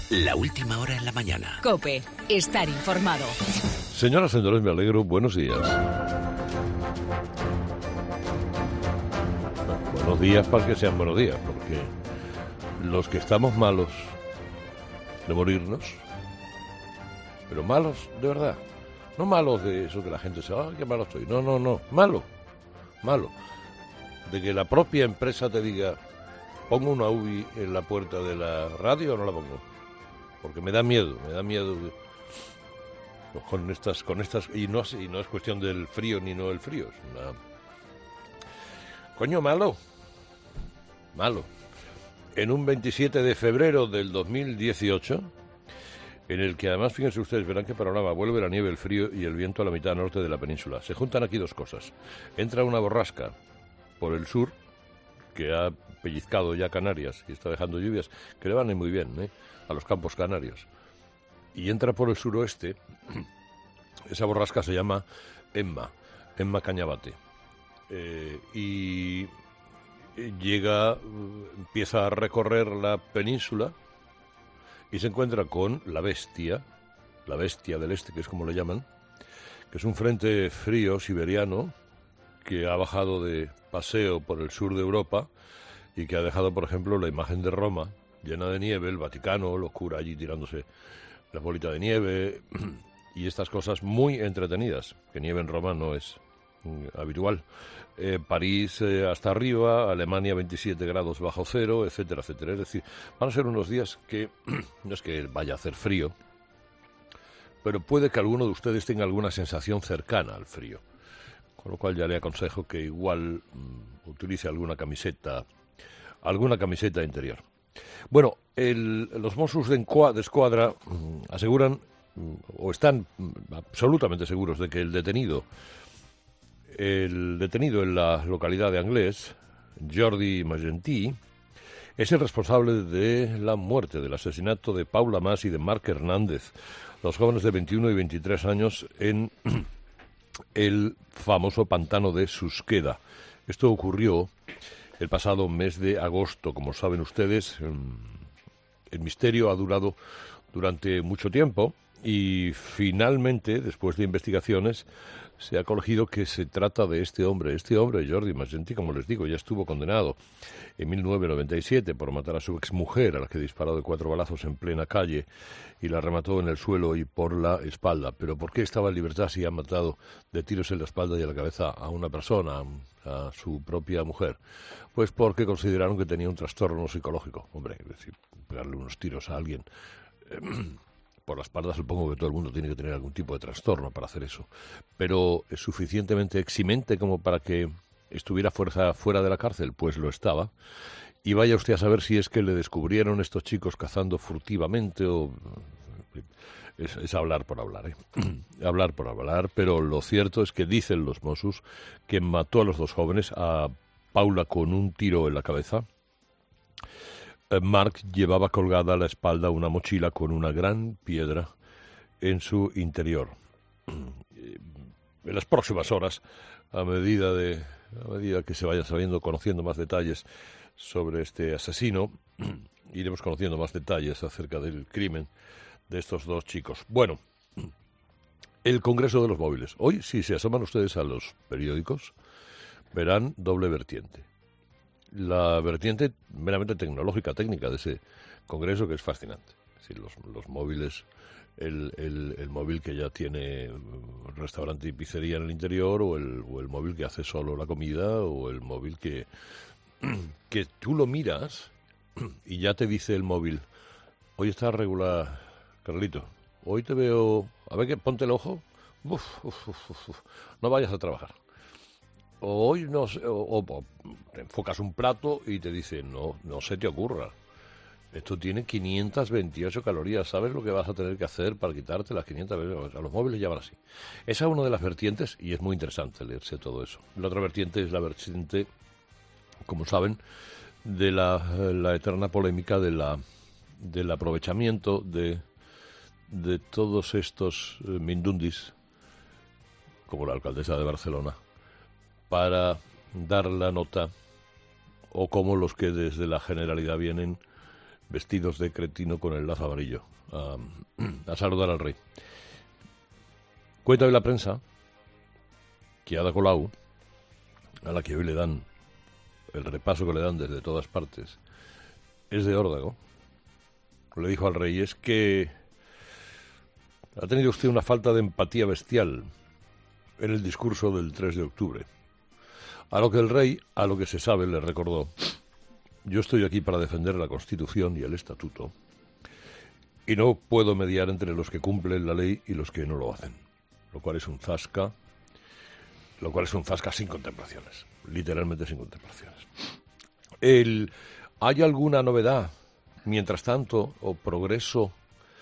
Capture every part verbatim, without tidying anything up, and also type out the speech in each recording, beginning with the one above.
La última hora en la mañana. COPE. Estar informado. Señoras y señores, me alegro. Buenos días. Bueno, buenos días para que sean buenos días, porque los que estamos malos de morirnos, pero malos de verdad, no malos de eso que la gente se ah, qué malo estoy. No, no, no, malo, malo. De que la propia empresa te diga, ¿pongo una U B I en la puerta de la radio o no la pongo? Porque me da miedo, me da miedo con estas, con estas, y no, y no es cuestión del frío ni no del frío, es una... Coño, malo, malo. En un veintisiete de febrero del dos mil dieciocho, en el que además, fíjense ustedes, verán qué panorama, vuelve la nieve, el frío y el viento a la mitad norte de la península. Se juntan aquí dos cosas. Entra una borrasca por el sur, que ha pellizcado ya Canarias y está dejando lluvias que le van a ir muy bien, ¿eh?, a los campos canarios. Y entra por el suroeste, esa borrasca se llama Emma, Emma Cañabate. Eh, y llega, empieza a recorrer la península y se encuentra con la bestia, la bestia del este, que es como le llaman, que es un frente frío siberiano que ha bajado de paseo por el sur de Europa y que ha dejado, por ejemplo, la imagen de Roma llena de nieve, el Vaticano, los curas allí tirándose las bolitas de nieve y estas cosas muy entretenidas, que nieve en Roma no es mm, habitual. Eh, París eh, hasta arriba, Alemania veintisiete grados bajo cero, etcétera, etcétera. Es decir, van a ser unos días que no es que vaya a hacer frío, pero puede que alguno de ustedes tenga alguna sensación cercana al frío. Con lo cual ya le aconsejo que igual mmm, utilice alguna camiseta, alguna camiseta interior. Bueno, el, los Mossos de, de Escuadra mmm, aseguran mmm, o están mmm, absolutamente seguros de que el detenido, el detenido en la localidad de Anglès, Jordi Magentí, es el responsable de la muerte, del asesinato de Paula Mas y de Marc Hernández, los jóvenes de veintiuno y veintitrés años en el famoso pantano de Susqueda. Esto ocurrió el pasado mes de agosto. Como saben ustedes, el misterio ha durado durante mucho tiempo y finalmente, después de investigaciones, se ha conocido que se trata de este hombre. Este hombre, Jordi Magentí, como les digo, ya estuvo condenado en mil novecientos noventa y siete por matar a su exmujer, a la que disparó de cuatro balazos en plena calle y la remató en el suelo y por la espalda. Pero ¿por qué estaba en libertad si ha matado de tiros en la espalda y en la cabeza a una persona, a su propia mujer? Pues porque consideraron que tenía un trastorno psicológico. Hombre, es decir, pegarle unos tiros a alguien eh, por la espalda, supongo que todo el mundo tiene que tener algún tipo de trastorno para hacer eso. Pero ¿es suficientemente eximente como para que estuviera fuerza, fuera de la cárcel? Pues lo estaba. Y vaya usted a saber si es que le descubrieron estos chicos cazando furtivamente o... Es, es hablar por hablar, ¿eh? Hablar por hablar, pero lo cierto es que dicen los Mossos que mató a los dos jóvenes, a Paula con un tiro en la cabeza. Marc llevaba colgada a la espalda una mochila con una gran piedra en su interior. En las próximas horas, a medida de a medida que se vaya sabiendo, conociendo más detalles sobre este asesino, iremos conociendo más detalles acerca del crimen de estos dos chicos. Bueno, el Congreso de los Móviles. Hoy, si se asoman ustedes a los periódicos, verán doble vertiente. La vertiente meramente tecnológica, técnica de ese congreso, que es fascinante. Es decir, los, los móviles, el, el, el móvil que ya tiene restaurante y pizzería en el interior, o el, o el móvil que hace solo la comida, o el móvil que, que tú lo miras y ya te dice el móvil, hoy está regular, Carlito, hoy te veo, a ver que ponte el ojo, uf, uf, uf, uf, no vayas a trabajar. O hoy no sé, o, o te enfocas un plato y te dice, no, no se te ocurra. Esto tiene quinientas veintiocho calorías. ¿Sabes lo que vas a tener que hacer para quitarte las quinientas veintiocho? A los móviles llaman así. Esa es una de las vertientes y es muy interesante leerse todo eso. La otra vertiente es la vertiente, como saben, de la, la eterna polémica de la, del aprovechamiento de, de todos estos eh, mindundis, como la alcaldesa de Barcelona, para dar la nota, o como los que desde la Generalidad vienen vestidos de cretino con el lazo amarillo, a, a saludar al rey. Cuenta hoy la prensa que Ada Colau, a la que hoy le dan el repaso que le dan desde todas partes, es de órdago. Le dijo al rey, es que ha tenido usted una falta de empatía bestial en el discurso del tres de octubre. A lo que el rey, a lo que se sabe, le recordó, yo estoy aquí para defender la Constitución y el Estatuto, y no puedo mediar entre los que cumplen la ley y los que no lo hacen, lo cual es un zasca, lo cual es un zasca sin contemplaciones, literalmente sin contemplaciones. El, ¿hay alguna novedad, mientras tanto, o progreso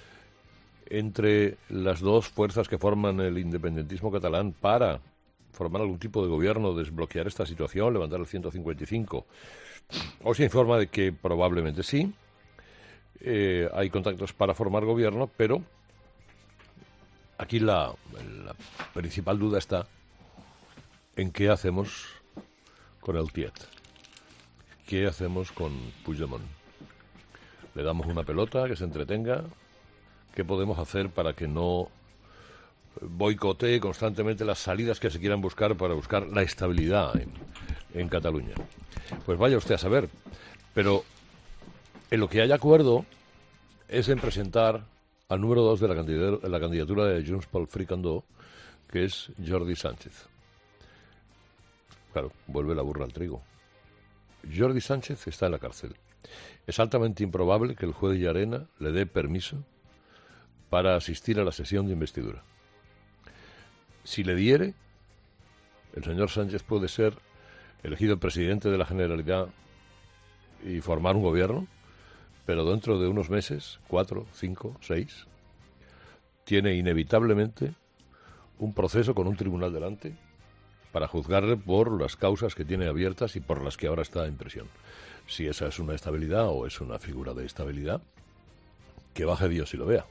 entre las dos fuerzas que forman el independentismo catalán para formar algún tipo de gobierno, desbloquear esta situación, levantar el ciento cincuenta y cinco? Hoy se informa de que probablemente sí, eh, hay contactos para formar gobierno, pero aquí la, la principal duda está en qué hacemos con el Tiet, qué hacemos con Puigdemont. ¿Le damos una pelota que se entretenga? ¿Qué podemos hacer para que no boicotee constantemente las salidas que se quieran buscar para buscar la estabilidad en, en Cataluña? Pues vaya usted a saber. Pero en lo que hay acuerdo es en presentar al número dos de la candidatura, la candidatura de Junts pel Fricandó, que es Jordi Sánchez. Claro, vuelve la burra al trigo. Jordi Sánchez está en la cárcel. Es altamente improbable que el juez Llarena le dé permiso para asistir a la sesión de investidura. Si le diere, el señor Sánchez puede ser elegido presidente de la Generalidad y formar un gobierno, pero dentro de unos meses, cuatro, cinco, seis, tiene inevitablemente un proceso con un tribunal delante para juzgarle por las causas que tiene abiertas y por las que ahora está en prisión. Si esa es una estabilidad o es una figura de estabilidad, que baje Dios y lo vea.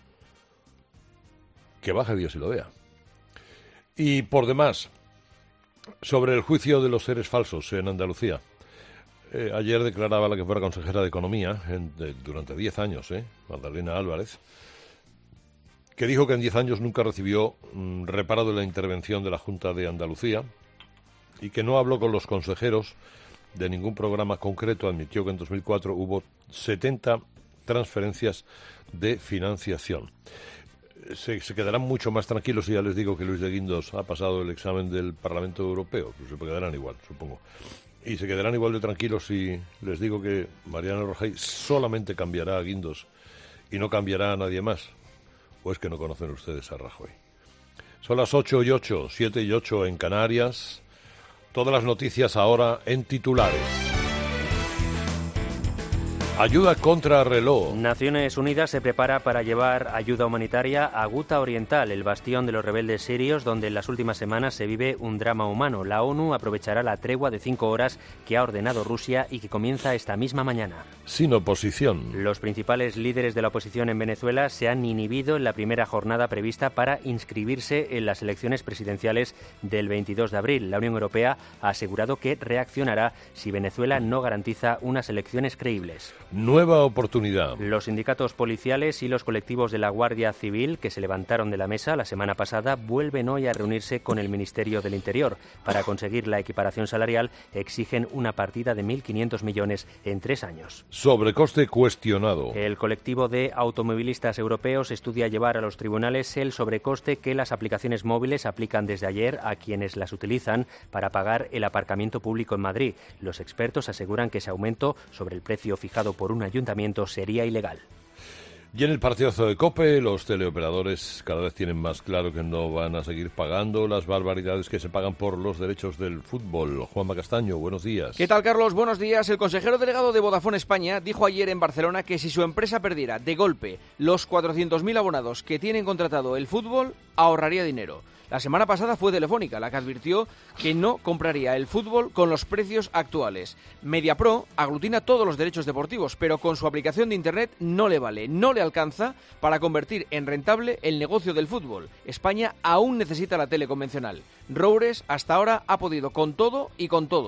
Que baje Dios y lo vea. Y por demás, sobre el juicio de los seres falsos en Andalucía. Eh, ayer declaraba la que fuera consejera de Economía en, de, durante diez años, eh, Magdalena Álvarez, que dijo que en diez años nunca recibió mm, reparo de la intervención de la Junta de Andalucía y que no habló con los consejeros de ningún programa concreto. Admitió que en dos mil cuatro hubo setenta transferencias de financiación. Se, se quedarán mucho más tranquilos si ya les digo que Luis de Guindos ha pasado el examen del Parlamento Europeo, pues se quedarán igual, supongo. Y se quedarán igual de tranquilos si les digo que Mariano Rajoy solamente cambiará a Guindos y no cambiará a nadie más. ¿O es que no conocen ustedes a Rajoy? Son las ocho y ocho, siete y ocho en Canarias. Todas las noticias ahora en titulares. Ayuda contra reloj. Naciones Unidas se prepara para llevar ayuda humanitaria a Ghouta Oriental, el bastión de los rebeldes sirios, donde en las últimas semanas se vive un drama humano. La ONU aprovechará la tregua de cinco horas que ha ordenado Rusia y que comienza esta misma mañana. Sin oposición. Los principales líderes de la oposición en Venezuela se han inhibido en la primera jornada prevista para inscribirse en las elecciones presidenciales del veintidós de abril. La Unión Europea ha asegurado que reaccionará si Venezuela no garantiza unas elecciones creíbles. Nueva oportunidad. Los sindicatos policiales y los colectivos de la Guardia Civil, que se levantaron de la mesa la semana pasada, vuelven hoy a reunirse con el Ministerio del Interior. Para conseguir la equiparación salarial, exigen una partida de mil quinientos millones en tres años. Sobrecoste cuestionado. El colectivo de automovilistas europeos estudia llevar a los tribunales el sobrecoste que las aplicaciones móviles aplican desde ayer a quienes las utilizan para pagar el aparcamiento público en Madrid. Los expertos aseguran que ese aumento sobre el precio fijado por un ayuntamiento sería ilegal. Y en el partidazo de COPE, los teleoperadores cada vez tienen más claro que no van a seguir pagando las barbaridades que se pagan por los derechos del fútbol. Juanma Castaño, buenos días. ¿Qué tal, Carlos? Buenos días. El consejero delegado de Vodafone España dijo ayer en Barcelona que si su empresa perdiera de golpe los cuatrocientos mil abonados que tienen contratado el fútbol, ahorraría dinero. La semana pasada fue Telefónica la que advirtió que no compraría el fútbol con los precios actuales. MediaPro aglutina todos los derechos deportivos, pero con su aplicación de Internet no le vale, no le alcanza para convertir en rentable el negocio del fútbol. España aún necesita la tele convencional. Roures hasta ahora ha podido con todo y con todos.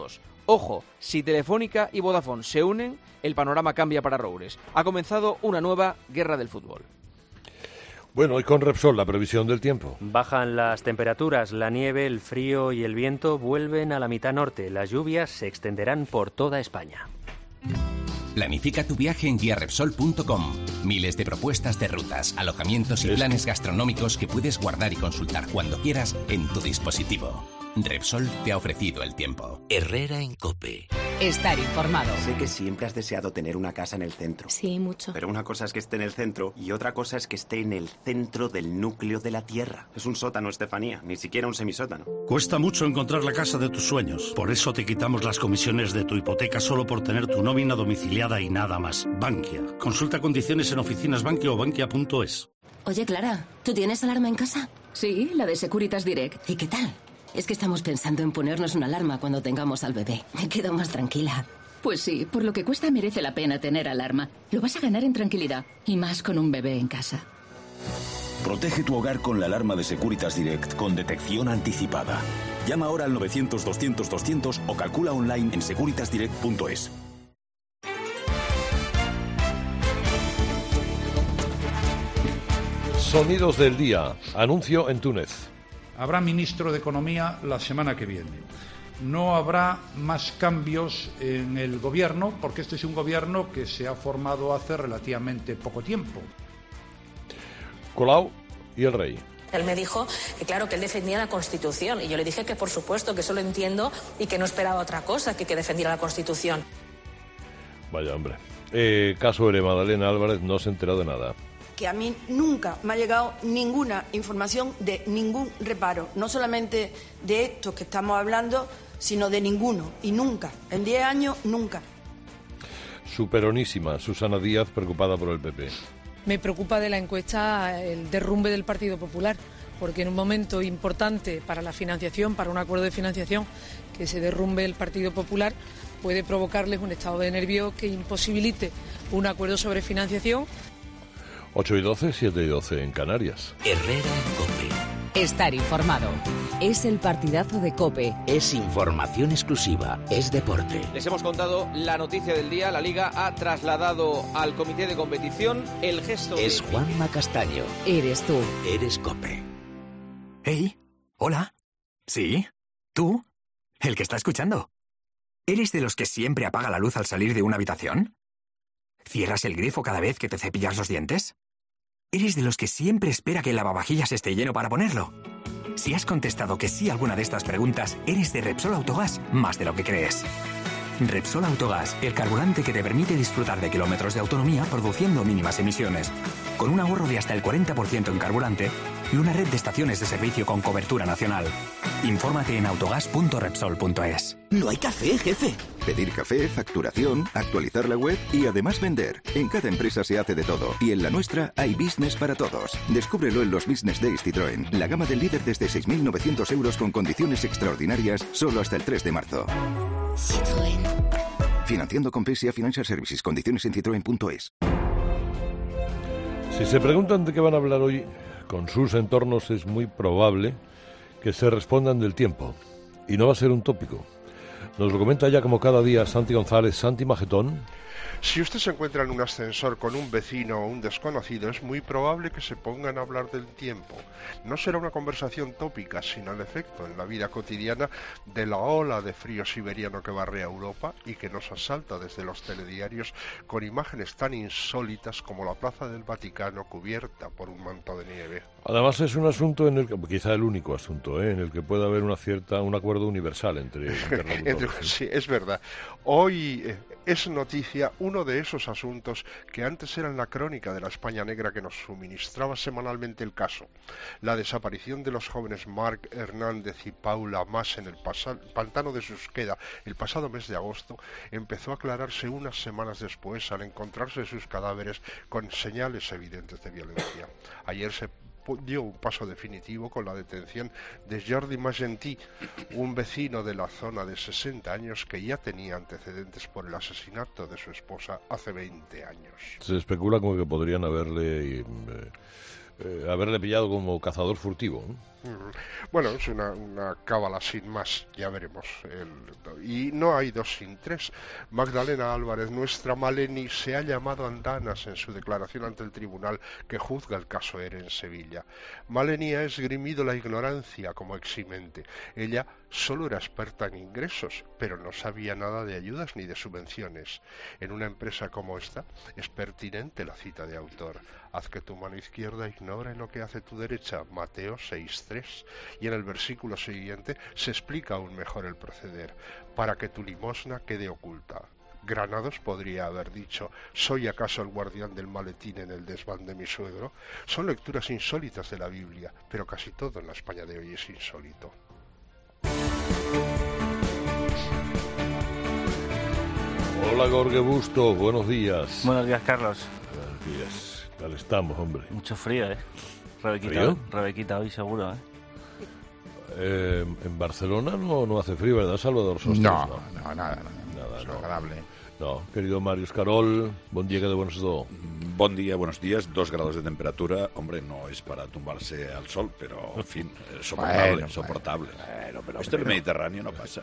Ojo, si Telefónica y Vodafone se unen, el panorama cambia para Roures. Ha comenzado una nueva guerra del fútbol. Bueno, y con Repsol, la previsión del tiempo. Bajan las temperaturas, la nieve, el frío y el viento vuelven a la mitad norte. Las lluvias se extenderán por toda España. Planifica tu viaje en guía repsol punto com. Miles de propuestas de rutas, alojamientos y es... planes gastronómicos que puedes guardar y consultar cuando quieras en tu dispositivo. Repsol te ha ofrecido el tiempo. Herrera en COPE. Estar informado. Sé que siempre has deseado tener una casa en el centro. Sí, mucho. Pero una cosa es que esté en el centro y otra cosa es que esté en el centro del núcleo de la Tierra. Es un sótano, Estefanía, ni siquiera un semisótano. Cuesta mucho encontrar la casa de tus sueños. Por eso te quitamos las comisiones de tu hipoteca solo por tener tu nómina domiciliada y nada más. Bankia. Consulta condiciones en oficinas Bankia o bankia punto es. Oye, Clara, ¿tú tienes alarma en casa? Sí, la de Securitas Direct. ¿Y qué tal? Es que estamos pensando en ponernos una alarma cuando tengamos al bebé. Me quedo más tranquila. Pues sí, por lo que cuesta merece la pena tener alarma. Lo vas a ganar en tranquilidad, y más con un bebé en casa. Protege tu hogar con la alarma de Securitas Direct con detección anticipada. Llama ahora al novecientos doscientos doscientos o calcula online en securitas direct punto es. Sonidos del día. Anuncio en Túnez. Habrá ministro de Economía la semana que viene. No habrá más cambios en el gobierno, porque este es un gobierno que se ha formado hace relativamente poco tiempo. Colau y el rey. Él me dijo que claro, que él defendía la Constitución, y yo le dije que por supuesto, que eso lo entiendo y que no esperaba otra cosa que que defendiera la Constitución. Vaya hombre. Eh, caso de Madalena Álvarez, no se ha enterado de nada. Que a mí nunca me ha llegado ninguna información de ningún reparo, no solamente de estos que estamos hablando, sino de ninguno, y nunca, en diez años, nunca. Su peronísima, Susana Díaz, preocupada por el P P. Me preocupa de la encuesta el derrumbe del Partido Popular, porque en un momento importante para la financiación, para un acuerdo de financiación, que se derrumbe el Partido Popular puede provocarles un estado de nervio que imposibilite un acuerdo sobre financiación. ocho y doce, siete y doce en Canarias. Herrera en COPE. Estar informado. Es el partidazo de COPE. Es información exclusiva. Es deporte. Les hemos contado la noticia del día. La Liga ha trasladado al comité de competición el gesto. Es de... Juanma Castaño. Eres tú. Eres COPE. Hey, hola. ¿Sí? ¿Tú? El que está escuchando. ¿Eres de los que siempre apaga la luz al salir de una habitación? ¿Cierras el grifo cada vez que te cepillas los dientes? ¿Eres de los que siempre espera que el lavavajillas esté lleno para ponerlo? Si has contestado que sí a alguna de estas preguntas, eres de Repsol Autogás más de lo que crees. Repsol Autogás, el carburante que te permite disfrutar de kilómetros de autonomía produciendo mínimas emisiones, con un ahorro de hasta el cuarenta por ciento en carburante y una red de estaciones de servicio con cobertura nacional. Infórmate en autogás punto repsol punto es. No hay café, jefe. Pedir café, facturación, actualizar la web y además vender. En cada empresa se hace de todo y en la nuestra hay business para todos. Descúbrelo en los Business Days Citroën, la gama del líder desde seis mil novecientos euros con condiciones extraordinarias solo hasta el tres de marzo. Citroën. Financiando con P S A Financial Services. Condiciones en citroen punto es. Si se preguntan de qué van a hablar hoy con sus entornos, es muy probable que se respondan del tiempo. Y no va a ser un tópico. Nos lo comenta ya como cada día Santi González. Santi Majetón. Si usted se encuentra en un ascensor con un vecino o un desconocido, es muy probable que se pongan a hablar del tiempo. No será una conversación tópica, sino el efecto en la vida cotidiana de la ola de frío siberiano que barrea Europa y que nos asalta desde los telediarios con imágenes tan insólitas como la Plaza del Vaticano cubierta por un manto de nieve. Además es un asunto en el que, quizá el único asunto, ¿eh? en el que puede haber una cierta, un acuerdo universal entre interlocutores. Sí, es verdad. Hoy eh, es noticia uno de esos asuntos que antes eran la crónica de la España negra que nos suministraba semanalmente el caso. La desaparición de los jóvenes Marc Hernández y Paula Mas en el pantano de Susqueda el pasado mes de agosto empezó a aclararse unas semanas después al encontrarse sus cadáveres con señales evidentes de violencia. Ayer se dio un paso definitivo con la detención de Jordi Magentí, un vecino de la zona de sesenta años que ya tenía antecedentes por el asesinato de su esposa hace veinte años. Se especula con que podrían haberle eh, eh, haberle pillado como cazador furtivo, ¿no? Bueno, es una, una cábala sin más, ya veremos. El, y no hay dos sin tres. Magdalena Álvarez, nuestra Maleni, se ha llamado andanas en su declaración ante el tribunal que juzga el caso ERE en Sevilla. Maleni ha esgrimido la ignorancia como eximente. Ella solo era experta en ingresos, pero no sabía nada de ayudas ni de subvenciones. En una empresa como esta es pertinente la cita de autor. Haz que tu mano izquierda ignore lo que hace tu derecha. Mateo seis tres. Y en el versículo siguiente se explica aún mejor el proceder, para que tu limosna quede oculta. Granados podría haber dicho, ¿soy acaso el guardián del maletín en el desván de mi suegro? Son lecturas insólitas de la Biblia, pero casi todo en la España de hoy es insólito. Hola, Jorge Busto, buenos días. Buenos días, Carlos. Buenos días. ¿Tal estamos, hombre? Mucho frío, ¿eh? Rebequita, ¿Frío? Rebequita hoy seguro, ¿eh? Eh, en Barcelona no, no hace frío, ¿verdad, Salvador Sostres? No, no, no, nada, no, nada, es no. agradable. No, querido Marius Carol, buen día que de buenos do. Bon día, buenos días, dos grados de temperatura, hombre, no es para tumbarse al sol, pero, en fin, eh, soportable, Bueno, soportable. bueno, pero- Esto en el pero- Mediterráneo no pasa.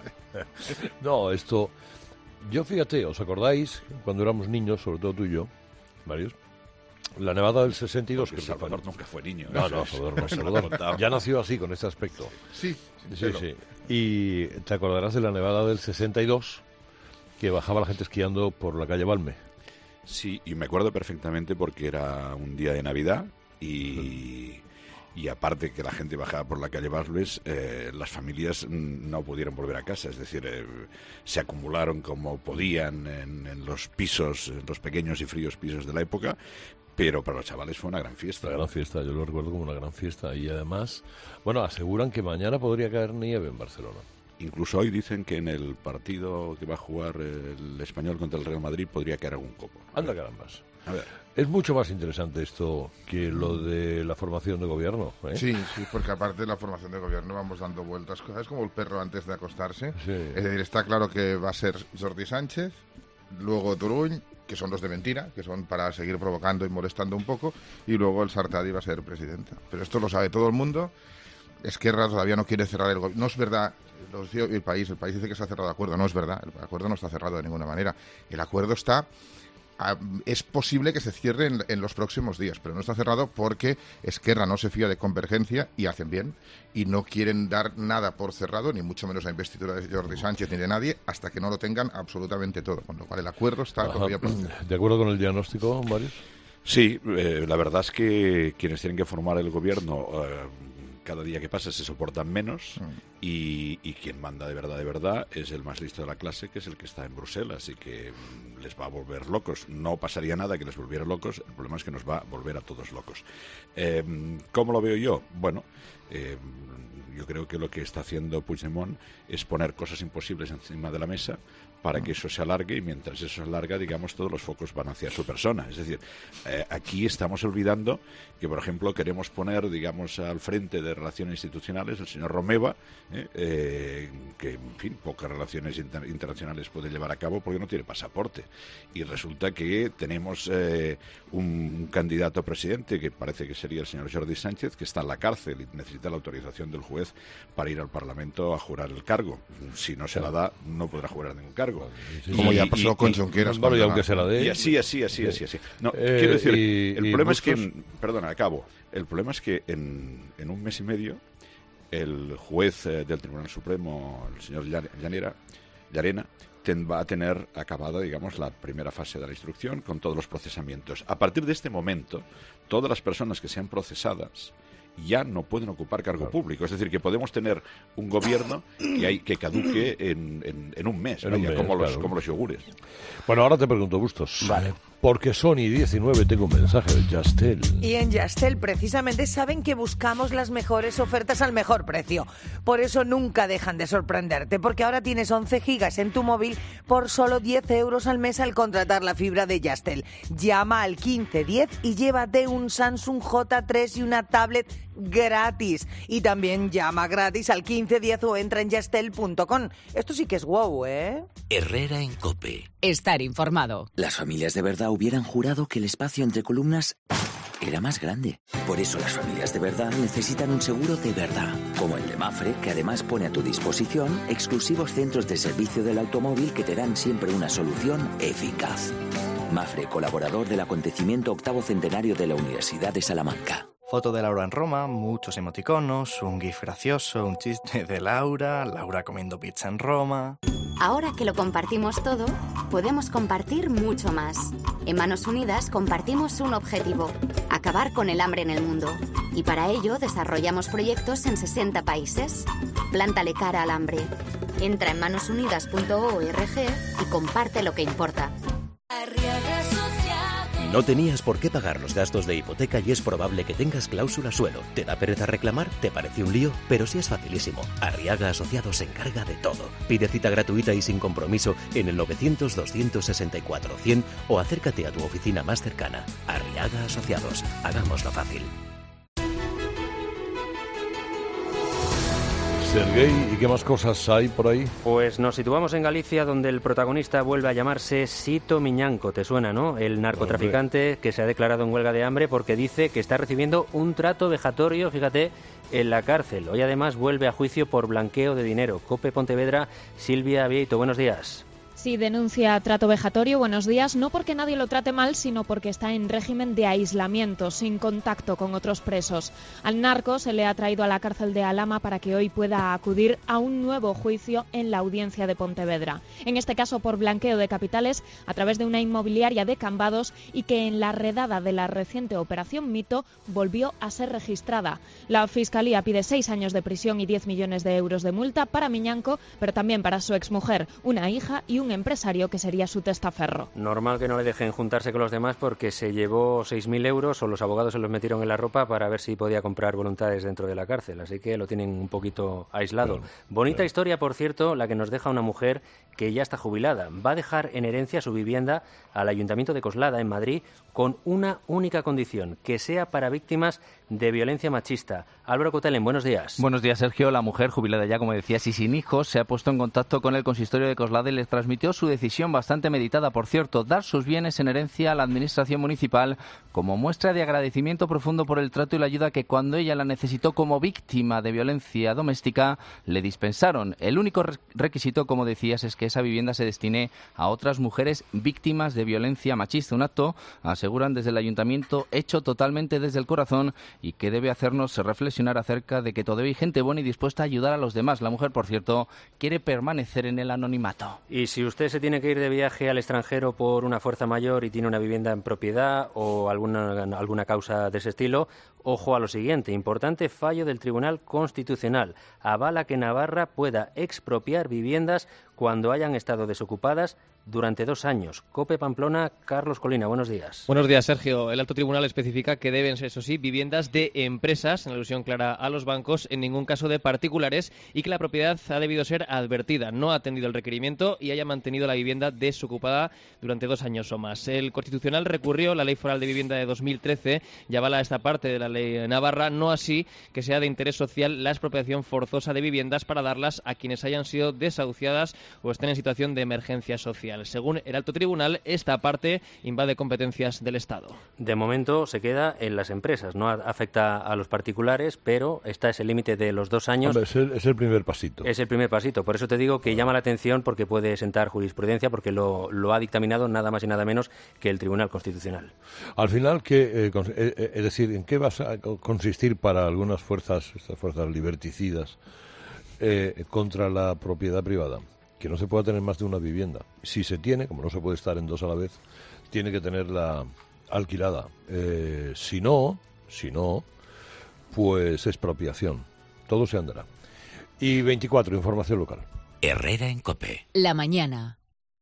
No, esto... Yo, fíjate, ¿os acordáis cuando éramos niños, sobre todo tú y yo, Marius? La nevada del sesenta y dos... Porque que fue- Salvador nunca fue niño. No, eso no, es. Salvador no, Se lo Salvador contaba. ya nació así, con este aspecto. Sí, Sí, pero- sí. Y te acordarás de la nevada del sesenta y dos, que bajaba la gente esquiando por la calle Balme. Sí, y me acuerdo perfectamente porque era un día de Navidad y, y aparte que la gente bajaba por la calle Balmes, eh, las familias mm, no pudieron volver a casa, es decir, eh, se acumularon como podían en, en los pisos, en los pequeños y fríos pisos de la época, pero para los chavales fue una gran fiesta. Una gran fiesta, yo lo recuerdo como una gran fiesta. Y además, bueno, aseguran que mañana podría caer nieve en Barcelona. Incluso hoy dicen que en el partido que va a jugar el Español contra el Real Madrid podría caer algún copo. Anda carambas. A ver. Es mucho más interesante esto que lo de la formación de gobierno, ¿eh? Sí, sí, porque aparte de la formación de gobierno vamos dando vueltas. Es como el perro antes de acostarse. Sí. Es decir, está claro que va a ser Jordi Sánchez, luego Turull, que son los de mentira, que son para seguir provocando y molestando un poco, y luego el Sartadi va a ser presidenta. Pero esto lo sabe todo el mundo. Esquerra todavía no quiere cerrar el gobierno. No es verdad, lo decía el país, el país dice que se ha cerrado el acuerdo. No es verdad, el acuerdo no está cerrado de ninguna manera. El acuerdo está... a- es posible que se cierre en, en los próximos días, pero no está cerrado porque Esquerra no se fía de Convergencia, y hacen bien, y no quieren dar nada por cerrado, ni mucho menos la investidura de Jordi Sánchez ni de nadie, hasta que no lo tengan absolutamente todo. Con lo cual el acuerdo está Ajá. todavía planteado. ¿De acuerdo con el diagnóstico, Marius? Sí, eh, la verdad es que quienes tienen que formar el gobierno eh, cada día que pasa se soportan menos y, y quien manda de verdad, de verdad, es el más listo de la clase, que es el que está en Bruselas y que mm, les va a volver locos. No pasaría nada que les volviera locos, el problema es que nos va a volver a todos locos. Eh, ¿Cómo lo veo yo? Bueno, eh, yo creo que lo que está haciendo Puigdemont es poner cosas imposibles encima de la mesa para que eso se alargue, y mientras eso se alarga, digamos, todos los focos van hacia su persona. Es decir, eh, aquí estamos olvidando que, por ejemplo, queremos poner, digamos, al frente de relaciones institucionales el señor Romeva, eh, eh, que, en fin, pocas relaciones inter- internacionales puede llevar a cabo porque no tiene pasaporte. Y resulta que tenemos eh, un, un candidato a presidente, que parece que sería el señor Jordi Sánchez, que está en la cárcel y necesita la autorización del juez para ir al Parlamento a jurar el cargo. Si no se la da, no podrá jurar ningún cargo. Como ya pasó con Junqueras. Bueno, y aunque se la dé... Y así, así, así, así, así. No, Eh, quiero decir, y- el y problema es que, Bustos- en- perdona, acabo. El problema es que en, en un mes y medio el juez eh, del Tribunal Supremo, el señor Llan- Llanera, Llarena, ten- va a tener acabada, digamos, la primera fase de la instrucción con todos los procesamientos. A partir de este momento, todas las personas que sean procesadas ya no pueden ocupar cargo público. Es decir, que podemos tener un gobierno que hay que caduque en, en, en un mes, En un vaya, mes, como, los, claro. como los yogures. Bueno, ahora te pregunto, Bustos. Vale. Porque Sony diecinueve tengo un mensaje de Yastel. Y en Yastel precisamente saben que buscamos las mejores ofertas al mejor precio. Por eso nunca dejan de sorprenderte, porque ahora tienes once gigas en tu móvil por solo diez euros al mes al contratar la fibra de Yastel. Llama al quince diez y llévate un Samsung J tres y una tablet gratis. Y también llama gratis al quince diez o entra en yastel punto com. Esto sí que es wow, ¿eh? Herrera en COPE. Estar informado. Las familias de verdad hubieran jurado que el espacio entre columnas era más grande. Por eso las familias de verdad necesitan un seguro de verdad, como el de Mapfre, que además pone a tu disposición exclusivos centros de servicio del automóvil que te dan siempre una solución eficaz. Mapfre, colaborador del acontecimiento octavo centenario de la Universidad de Salamanca. Foto de Laura en Roma, muchos emoticonos, un gif gracioso, un chiste de Laura, Laura comiendo pizza en Roma... Ahora que lo compartimos todo, podemos compartir mucho más. En Manos Unidas compartimos un objetivo: acabar con el hambre en el mundo. Y para ello desarrollamos proyectos en sesenta países. Plántale cara al hambre. Entra en manos unidas punto org y comparte lo que importa. No tenías por qué pagar los gastos de hipoteca y es probable que tengas cláusula suelo. ¿Te da pereza reclamar? ¿Te parece un lío? Pero sí es facilísimo. Arriaga Asociados se encarga de todo. Pide cita gratuita y sin compromiso en el novecientos, doscientos sesenta y cuatro, cien o acércate a tu oficina más cercana. Arriaga Asociados. Hagámoslo fácil. Serguei, ¿y qué más cosas hay por ahí? Pues nos situamos en Galicia, donde el protagonista vuelve a llamarse Sito Miñanco. ¿Te suena, no? El narcotraficante que se ha declarado en huelga de hambre porque dice que está recibiendo un trato vejatorio, fíjate, en la cárcel. Hoy además vuelve a juicio por blanqueo de dinero. COPE Pontevedra, Silvia Vieito, buenos días. Sí, denuncia trato vejatorio, buenos días, no porque nadie lo trate mal, sino porque está en régimen de aislamiento, sin contacto con otros presos. Al narco se le ha traído a la cárcel de Alhama para que hoy pueda acudir a un nuevo juicio en la audiencia de Pontevedra. En este caso por blanqueo de capitales a través de una inmobiliaria de Cambados y que en la redada de la reciente Operación Mito volvió a ser registrada. La Fiscalía pide seis años de prisión y diez millones de euros de multa para Miñanco, pero también para su exmujer, una hija y un empresario que sería su testaferro. Normal que no le dejen juntarse con los demás porque se llevó seis mil euros o los abogados se los metieron en la ropa para ver si podía comprar voluntades dentro de la cárcel, así que lo tienen un poquito aislado. Claro, Bonita claro. historia, por cierto, la que nos deja una mujer que ya está jubilada. Va a dejar en herencia su vivienda al Ayuntamiento de Coslada, en Madrid, con una única condición: que sea para víctimas de violencia machista. Álvaro Cotelen, buenos días. Buenos días, Sergio. La mujer, jubilada ya, como decías, y sin hijos, se ha puesto en contacto con el consistorio de Coslada y les transmitió su decisión, bastante meditada, por cierto: dar sus bienes en herencia a la administración municipal como muestra de agradecimiento profundo por el trato y la ayuda que, cuando ella la necesitó como víctima de violencia doméstica, le dispensaron. El único requisito, como decías, es que esa vivienda se destine a otras mujeres víctimas de violencia machista. Un acto, aseguran desde el ayuntamiento, hecho totalmente desde el corazón y que debe hacernos reflexionar acerca de que todavía hay gente buena y dispuesta a ayudar a los demás. La mujer, por cierto, quiere permanecer en el anonimato. Y si usted se tiene que ir de viaje al extranjero por una fuerza mayor y tiene una vivienda en propiedad o alguna, alguna causa de ese estilo, ojo a lo siguiente: importante fallo del Tribunal Constitucional. Avala que Navarra pueda expropiar viviendas cuando hayan estado desocupadas durante dos años. COPE Pamplona, Carlos Colina, buenos días. Buenos días, Sergio. El alto tribunal especifica que deben ser, eso sí, viviendas de empresas, en alusión clara a los bancos, en ningún caso de particulares, y que la propiedad ha debido ser advertida, no ha atendido el requerimiento y haya mantenido la vivienda desocupada durante dos años o más. El Constitucional recurrió la Ley Foral de Vivienda de dos mil trece y avala esta parte de la Ley Navarra, no así que sea de interés social la expropiación forzosa de viviendas para darlas a quienes hayan sido desahuciadas o estén en situación de emergencia social. Según el alto tribunal, esta parte invade competencias del Estado. De momento se queda en las empresas, no afecta a los particulares, pero este es el límite de los dos años. Hombre, es, el, es el primer pasito. Es el primer pasito, por eso te digo que llama la atención, porque puede sentar jurisprudencia, porque lo, lo ha dictaminado nada más y nada menos que el Tribunal Constitucional. Al final, ¿qué, eh, eh, es decir, ¿en qué va a consistir para algunas fuerzas, estas fuerzas liberticidas, eh, contra la propiedad privada? Que no se pueda tener más de una vivienda. Si se tiene, como no se puede estar en dos a la vez, tiene que tenerla alquilada. Eh, si no, si no, pues expropiación. Todo se andará. Y veinticuatro, información local. Herrera en COPE. La mañana.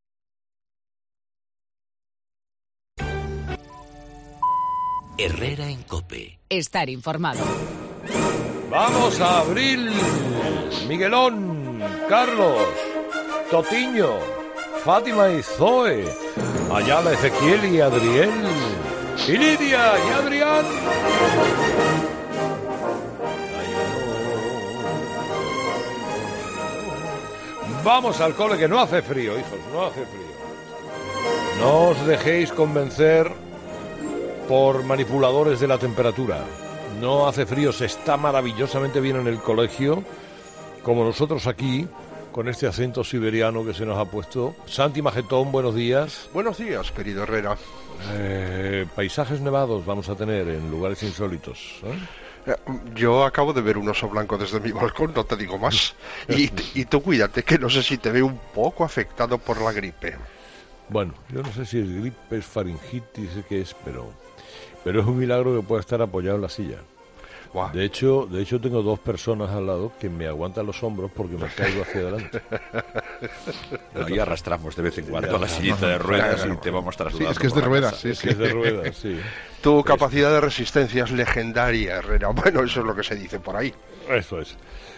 Herrera en COPE. Estar informado. Vamos a Abril, Miguelón, Carlos, Totiño, Fátima y Zoe, Ayala, Ezequiel y Adriel, y Lidia y Adrián. Vamos al cole, que no hace frío, hijos, no hace frío. No os dejéis convencer por manipuladores de la temperatura. No hace frío, se está maravillosamente bien en el colegio, como nosotros aquí, con este acento siberiano que se nos ha puesto. Santi Magetón, buenos días. Buenos días, querido Herrera. Eh, paisajes nevados vamos a tener en lugares insólitos, ¿eh? Yo acabo de ver un oso blanco desde mi balcón, no te digo más. Y, y tú cuídate, que no sé si te veo un poco afectado por la gripe. Bueno, yo no sé si es gripe, es faringitis, qué es, pero, pero es un milagro que pueda estar apoyado en la silla. Wow. De hecho, de hecho tengo dos personas al lado que me aguantan los hombros porque me caigo hacia adelante. No, y arrastramos de vez en cuando la sillita de ruedas y te vamos trasladando. Sí, es que es de ruedas, sí, es que es de ruedas, sí. Tu capacidad de resistencia es legendaria, Herrera. Bueno, eso es lo que se dice por ahí. Eso es.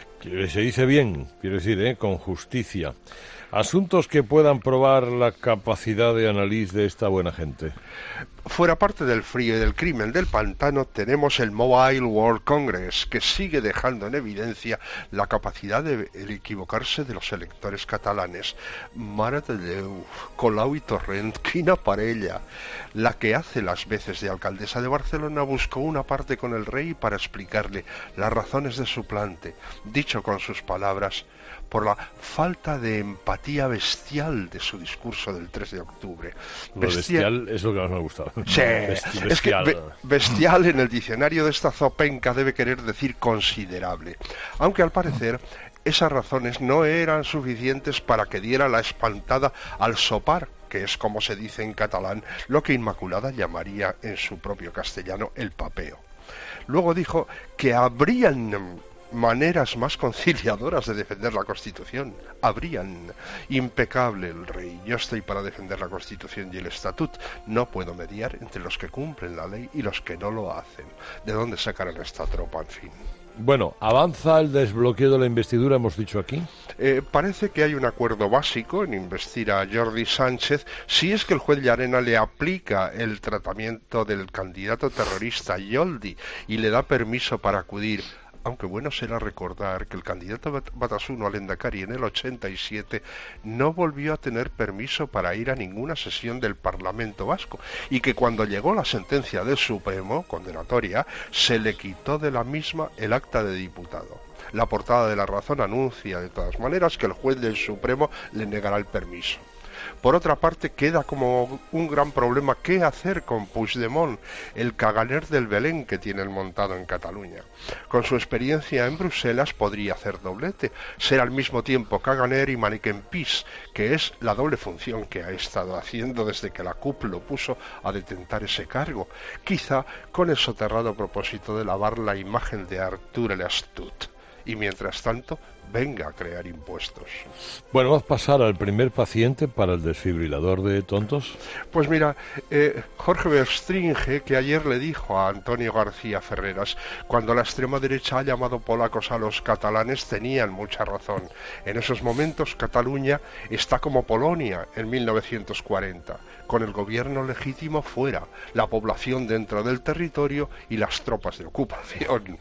Se dice bien, quiero decir, ¿eh? Con justicia. Asuntos que puedan probar la capacidad de análisis de esta buena gente. Fuera parte del frío y del crimen del pantano, tenemos el Mobile World Congress, que sigue dejando en evidencia la capacidad de equivocarse de los electores catalanes. Mare de Déu, Colau y Torrent, quina parella. La que hace las veces de alcaldesa de Barcelona buscó una parte con el rey para explicarle las razones de su plante. Dicho con sus palabras, por la falta de empatía bestial de su discurso del tres de octubre. Lo bestial, bestial es lo que más me ha gustado. Sí, Besti es que be bestial en el diccionario de esta zopenca debe querer decir considerable, aunque al parecer esas razones no eran suficientes para que diera la espantada al sopar, que es como se dice en catalán, lo que Inmaculada llamaría en su propio castellano el papeo. Luego dijo que habrían maneras más conciliadoras de defender la Constitución. Habrían. Impecable el rey. Yo estoy para defender la Constitución y el Estatut. No puedo mediar entre los que cumplen la ley y los que no lo hacen. ¿De dónde sacarán esta tropa, en fin? Bueno, ¿avanza el desbloqueo de la investidura, hemos dicho aquí? Eh, parece que hay un acuerdo básico en investir a Jordi Sánchez si es que el juez Llarena le aplica el tratamiento del candidato terrorista Yoldi y le da permiso para acudir. Aunque bueno será recordar que el candidato Batasuna al Endacari en el ochenta y siete no volvió a tener permiso para ir a ninguna sesión del Parlamento Vasco y que cuando llegó la sentencia del Supremo, condenatoria, se le quitó de la misma el acta de diputado. La portada de La Razón anuncia de todas maneras que el juez del Supremo le negará el permiso. Por otra parte, queda como un gran problema qué hacer con Puigdemont, el caganer del Belén que tiene el montado en Cataluña. Con su experiencia en Bruselas podría hacer doblete, ser al mismo tiempo caganer y mannequin pis, que es la doble función que ha estado haciendo desde que la C U P lo puso a detentar ese cargo, quizá con el soterrado propósito de lavar la imagen de Artur el Astut. Y mientras tanto, venga a crear impuestos. Bueno, vamos a pasar al primer paciente para el desfibrilador de tontos. Pues mira, eh, Jorge Verstringe, que ayer le dijo a Antonio García Ferreras, cuando la extrema derecha ha llamado polacos a los catalanes, tenían mucha razón. En esos momentos, Cataluña está como Polonia en mil novecientos cuarenta, con el gobierno legítimo fuera, la población dentro del territorio y las tropas de ocupación.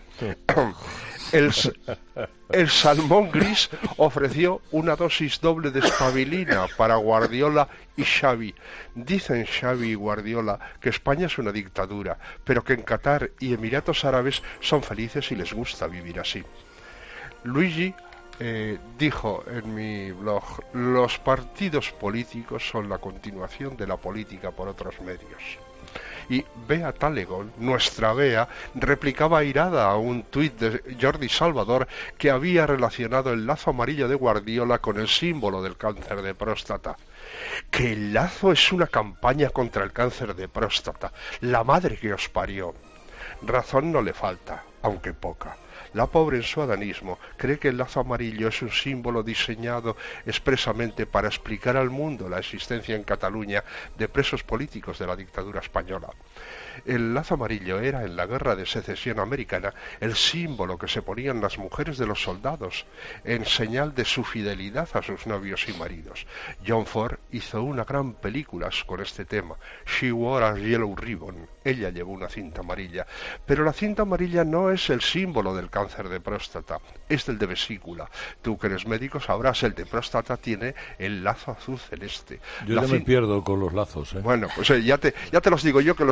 El, el salmón gris ofreció una dosis doble de espabilina para Guardiola y Xavi. Dicen Xavi y Guardiola que España es una dictadura, pero que en Qatar y Emiratos Árabes son felices y les gusta vivir así. Luigi eh, dijo en mi blog, los partidos políticos son la continuación de la política por otros medios. Y Bea Talegon, nuestra Bea, replicaba airada a un tuit de Jordi Salvador que había relacionado el lazo amarillo de Guardiola con el símbolo del cáncer de próstata. Que el lazo es una campaña contra el cáncer de próstata, la madre que os parió. Razón no le falta, aunque poca. La pobre en su adanismo cree que el lazo amarillo es un símbolo diseñado expresamente para explicar al mundo la existencia en Cataluña de presos políticos de la dictadura española. El lazo amarillo era en la guerra de secesión americana el símbolo que se ponían las mujeres de los soldados en señal de su fidelidad a sus novios y maridos. John Ford hizo una gran película con este tema, She Wore a Yellow Ribbon. Ella llevó una cinta amarilla, pero la cinta amarilla no es el símbolo del cáncer de próstata, es del de vesícula. Tú que eres médico sabrás, el de próstata tiene el lazo azul celeste. Yo la ya me pierdo con los lazos, ¿eh? Bueno, pues eh, ya, te, ya te los digo yo que los he estado recuperando.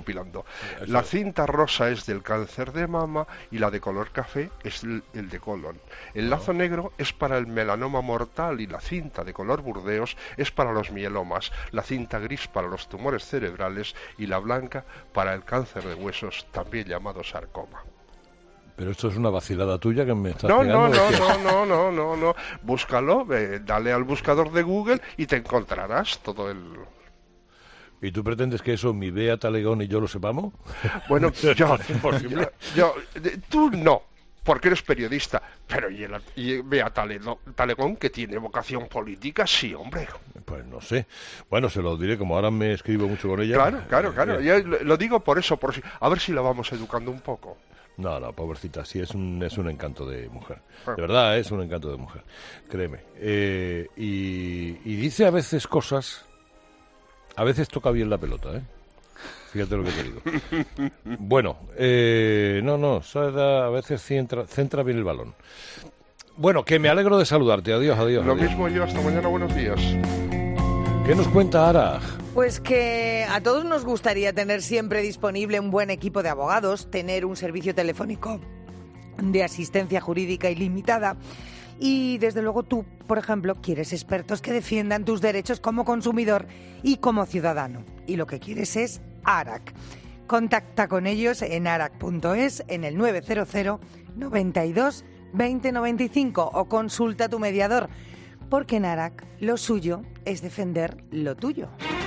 recopilando. La cinta rosa es del cáncer de mama y la de color café es el, el de colon. El lazo negro es para el melanoma mortal y la cinta de color burdeos es para los mielomas, la cinta gris para los tumores cerebrales y la blanca para el cáncer de huesos, también llamado sarcoma. Pero esto es una vacilada tuya que me estás no, pegando. No, no, no, no, no, no, no. Búscalo, eh, dale al buscador de Google y te encontrarás todo el... ¿Y tú pretendes que eso mi Bea Talegón y yo lo sepamos? Bueno, yo, yo, yo, tú no, porque eres periodista, pero y, el, y Bea Talegón, que tiene vocación política, sí, hombre. Pues no sé. Bueno, se lo diré, como ahora me escribo mucho con ella. Claro, claro, claro. Yo lo digo por eso, por si, a ver si la vamos educando un poco. No, no, pobrecita, sí, es un, es un encanto de mujer. De verdad, es un encanto de mujer, créeme. Eh, y, y dice a veces cosas, a veces toca bien la pelota, ¿eh? Fíjate lo que te digo. Bueno, eh, no, no, a veces centra, centra bien el balón. Bueno, que me alegro de saludarte, adiós, adiós. Lo adiós. mismo yo, hasta mañana, buenos días. ¿Qué nos cuenta Ara? Pues que a todos nos gustaría tener siempre disponible un buen equipo de abogados, tener un servicio telefónico de asistencia jurídica ilimitada y, desde luego, tú, por ejemplo, quieres expertos que defiendan tus derechos como consumidor y como ciudadano. Y lo que quieres es ARAC. Contacta con ellos en arac punto es, en el nueve cero cero, noventa y dos, veinte noventa y cinco o consulta a tu mediador. Porque en ARAC lo suyo es defender lo tuyo.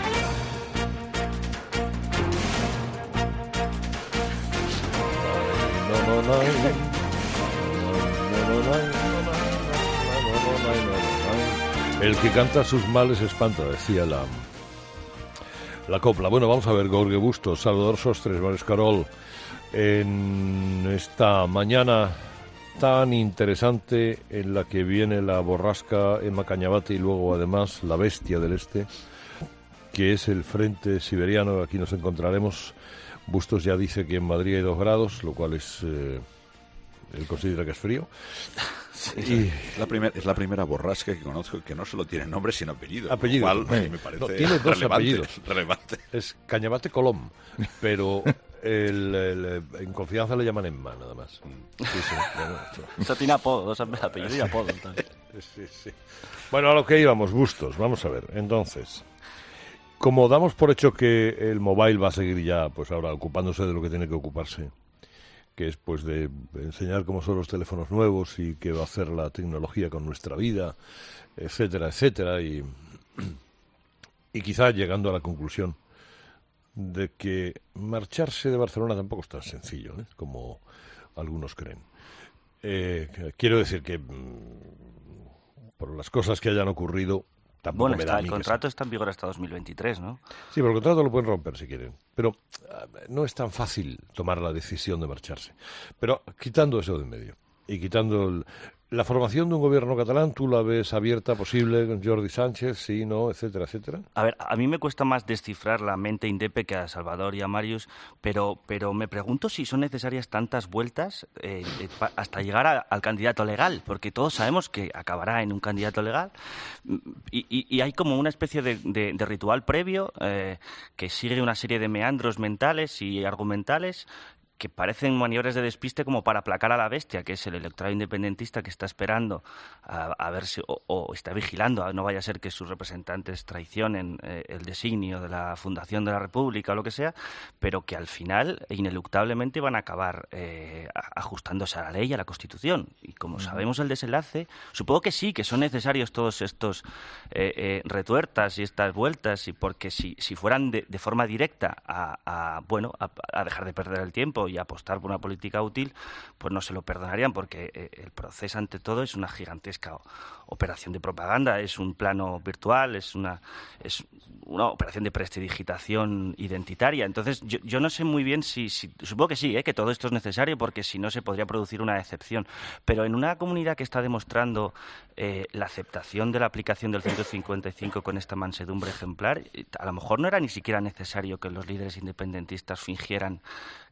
No, no, no, no, el que canta sus males espanta, decía la, la copla. Bueno, vamos a ver, Gorge Bustos, Salvador Sostres, Mares Carol, en esta mañana tan interesante en la que viene la borrasca Emma Cañabate y luego además la bestia del este, que es el frente siberiano. Aquí nos encontraremos. Bustos ya dice que en Madrid hay dos grados, lo cual es... Eh, él considera que es frío. Sí, y... es, la primer, es la primera borrasca que conozco que no solo tiene nombre sino apellido. Apellido. Lo cual, me parece no, tiene dos relevante, apellidos. Relevante. Es Cañabate Colom, pero... El, el, en confianza le llaman Emma, nada más. Sí, sí, bueno, esto tiene apodo, dos apellidos y apodo. Sí, sí. Bueno, a lo que íbamos, Bustos. Vamos a ver. Entonces, como damos por hecho que el mobile va a seguir ya, pues ahora ocupándose de lo que tiene que ocuparse, que es pues de enseñar cómo son los teléfonos nuevos y qué va a hacer la tecnología con nuestra vida, etcétera, etcétera, y, y quizá llegando a la conclusión de que marcharse de Barcelona tampoco es tan sencillo, ¿eh? Como algunos creen. Eh, quiero decir que mm, por las cosas que hayan ocurrido tampoco bueno, me está, da el contrato está en vigor hasta dos mil veintitrés, ¿no? Sí, pero el contrato lo pueden romper si quieren. Pero uh, no es tan fácil tomar la decisión de marcharse. Pero quitando eso de en medio y quitando el, la formación de un gobierno catalán, ¿tú la ves abierta, posible, con Jordi Sánchez, sí, no, etcétera, etcétera? A ver, a mí me cuesta más descifrar la mente indepe que a Salvador y a Marius, pero, pero me pregunto si son necesarias tantas vueltas eh, eh, hasta llegar a, al candidato legal, porque todos sabemos que acabará en un candidato legal y, y, y hay como una especie de, de, de ritual previo eh, que sigue una serie de meandros mentales y argumentales que parecen maniobras de despiste como para aplacar a la bestia, que es el electorado independentista que está esperando a, a ver si, o, o está vigilando, no vaya a ser que sus representantes traicionen eh, el designio de la fundación de la República o lo que sea, pero que al final ineluctablemente van a acabar eh, ajustándose a la ley y a la Constitución. Y como sabemos el desenlace, supongo que sí, que son necesarios todos estos eh, eh, retuertas y estas vueltas, y porque si, si fueran de, de forma directa a, a bueno a, a dejar de perder el tiempo y apostar por una política útil, pues no se lo perdonarían, porque eh, el proceso ante todo es una gigantesca operación de propaganda, es un plano virtual, es una es una operación de prestidigitación identitaria. Entonces yo, yo no sé muy bien si, si supongo que sí, ¿eh? que todo esto es necesario, porque si no se podría producir una decepción, pero en una comunidad que está demostrando eh, la aceptación de la aplicación del ciento cincuenta y cinco con esta mansedumbre ejemplar, a lo mejor no era ni siquiera necesario que los líderes independentistas fingieran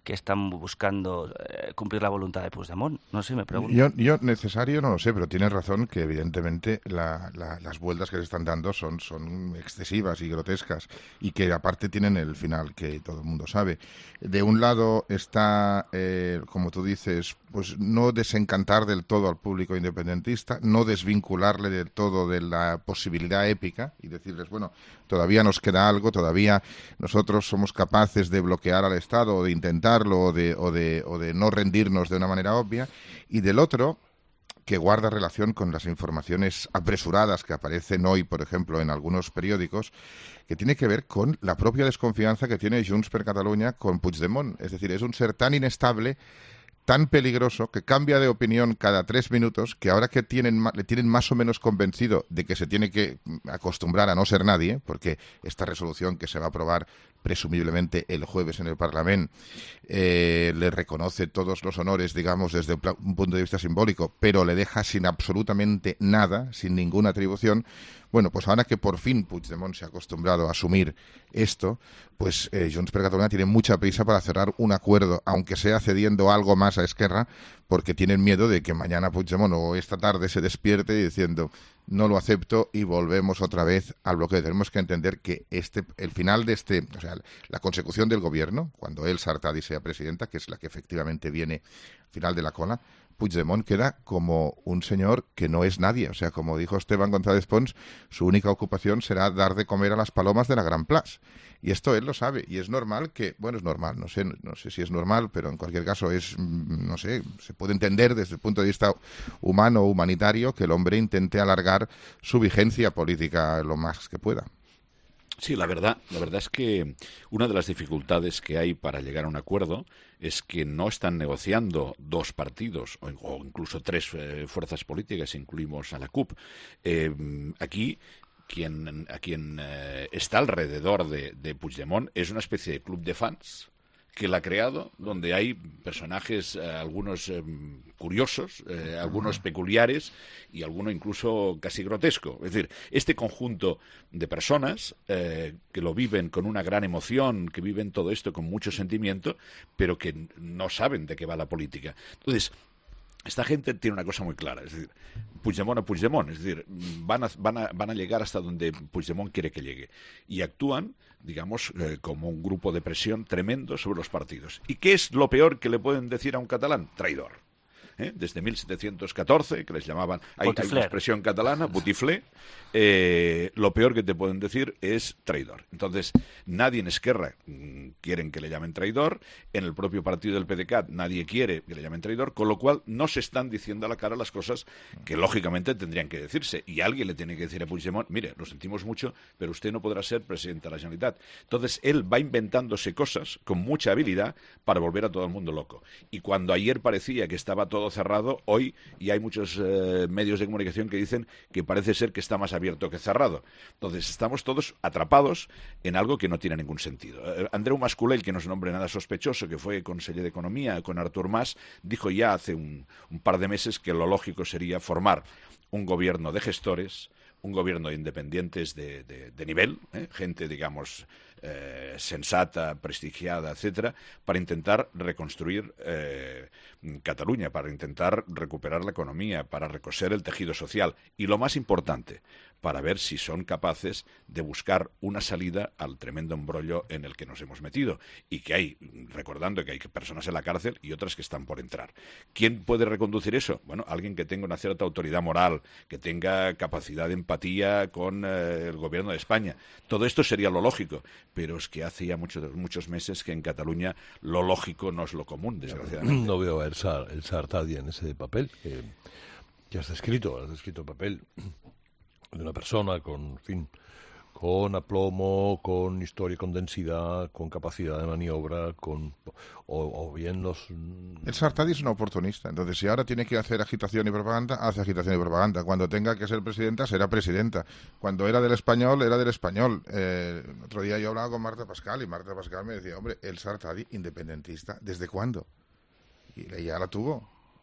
que están buscando eh, cumplir la voluntad de Puigdemont. No sé, me pregunto. Yo, yo necesario no lo sé, pero tienes razón que evidentemente la, la, las vueltas que se están dando son, son excesivas y grotescas y que aparte tienen el final que todo el mundo sabe. De un lado está, eh, como tú dices, pues no desencantar del todo al público independentista, no desvincularle del todo de la posibilidad épica y decirles, bueno, todavía nos queda algo, todavía nosotros somos capaces de bloquear al Estado o de intentarlo o de, o de, o de no rendirnos de una manera obvia, y del otro, que guarda relación con las informaciones apresuradas que aparecen hoy, por ejemplo, en algunos periódicos, que tiene que ver con la propia desconfianza que tiene Junts per Catalunya con Puigdemont. Es decir, es un ser tan inestable, tan peligroso, que cambia de opinión cada tres minutos, que ahora que tienen, le tienen más o menos convencido de que se tiene que acostumbrar a no ser nadie, porque esta resolución que se va a aprobar presumiblemente el jueves en el Parlamento eh, le reconoce todos los honores, digamos, desde un punto de vista simbólico, pero le deja sin absolutamente nada, sin ninguna atribución. Bueno, pues ahora que por fin Puigdemont se ha acostumbrado a asumir esto, pues eh, Junts per Catalunya tiene mucha prisa para cerrar un acuerdo, aunque sea cediendo algo más a Esquerra, porque tienen miedo de que mañana Puigdemont o esta tarde se despierte diciendo no lo acepto y volvemos otra vez al bloqueo. Tenemos que entender que este, el final de este, o sea, la consecución del gobierno, cuando él, Sartadi, sea presidenta, que es la que efectivamente viene al final de la cola, Puigdemont queda como un señor que no es nadie. O sea, como dijo Esteban González Pons, su única ocupación será dar de comer a las palomas de la Gran Plaza. Y esto él lo sabe. Y es normal que, bueno, es normal, no sé, no sé si es normal, pero en cualquier caso es, no sé, se puede entender desde el punto de vista humano o humanitario que el hombre intente alargar su vigencia política lo más que pueda. Sí, la verdad, la verdad es que una de las dificultades que hay para llegar a un acuerdo es que no están negociando dos partidos o, o incluso tres eh, fuerzas políticas, incluimos a la C U P. Eh, aquí quien, a quien eh, está alrededor de, de Puigdemont es una especie de club de fans que la ha creado, donde hay personajes, eh, algunos eh, curiosos, eh, algunos peculiares y alguno incluso casi grotesco. Es decir, este conjunto de personas eh, que lo viven con una gran emoción, que viven todo esto con mucho sentimiento, pero que no saben de qué va la política. Entonces, esta gente tiene una cosa muy clara, es decir, Puigdemont a Puigdemont, es decir, van a, van a, van a llegar hasta donde Puigdemont quiere que llegue. Y actúan, digamos, eh, como un grupo de presión tremendo sobre los partidos. ¿Y qué es lo peor que le pueden decir a un catalán? Traidor. ¿Eh? Desde mil setecientos catorce, que les llamaban, hay, hay una expresión catalana, botiflé, eh, lo peor que te pueden decir es traidor. Entonces, nadie en Esquerra mmm, quieren que le llamen traidor, en el propio partido del P D C A T nadie quiere que le llamen traidor, con lo cual no se están diciendo a la cara las cosas que lógicamente tendrían que decirse. Y alguien le tiene que decir a Puigdemont, mire, lo sentimos mucho, pero usted no podrá ser presidente de la Generalitat. Entonces, él va inventándose cosas con mucha habilidad para volver a todo el mundo loco. Y cuando ayer parecía que estaba todo cerrado, hoy y hay muchos eh, medios de comunicación que dicen que parece ser que está más abierto que cerrado. Entonces estamos todos atrapados en algo que no tiene ningún sentido. Eh, Andreu Mascolell, que no es un hombre nada sospechoso, que fue conseller de Economía con Artur Mas, dijo ya hace un, un par de meses que lo lógico sería formar un gobierno de gestores, un gobierno de independientes de, de, de nivel, ¿eh? gente, digamos, eh, sensata, prestigiada, etcétera, para intentar reconstruir eh, Cataluña, para intentar recuperar la economía, para recoser el tejido social y, lo más importante, para ver si son capaces de buscar una salida al tremendo embrollo en el que nos hemos metido y que hay, recordando que hay personas en la cárcel y otras que están por entrar. ¿Quién puede reconducir eso? Bueno, alguien que tenga una cierta autoridad moral, que tenga capacidad de empatía con eh, el gobierno de España. Todo esto sería lo lógico, pero es que hace ya muchos, muchos meses que en Cataluña lo lógico no es lo común, desgraciadamente. No veo el, Sar, el Sartadi en ese papel, que, que has escrito, has escrito el papel de una persona con, en fin, con aplomo, con historia, con densidad, con capacidad de maniobra, con o, o bien los... El Sartadi es un oportunista, entonces si ahora tiene que hacer agitación y propaganda, hace agitación y propaganda. Cuando tenga que ser presidenta, será presidenta. Cuando era del Español, era del Español. Eh, otro día yo hablaba con Marta Pascal y Marta Pascal me decía, hombre, el Sartadi independentista, ¿desde cuándo? Y ya la tuvo.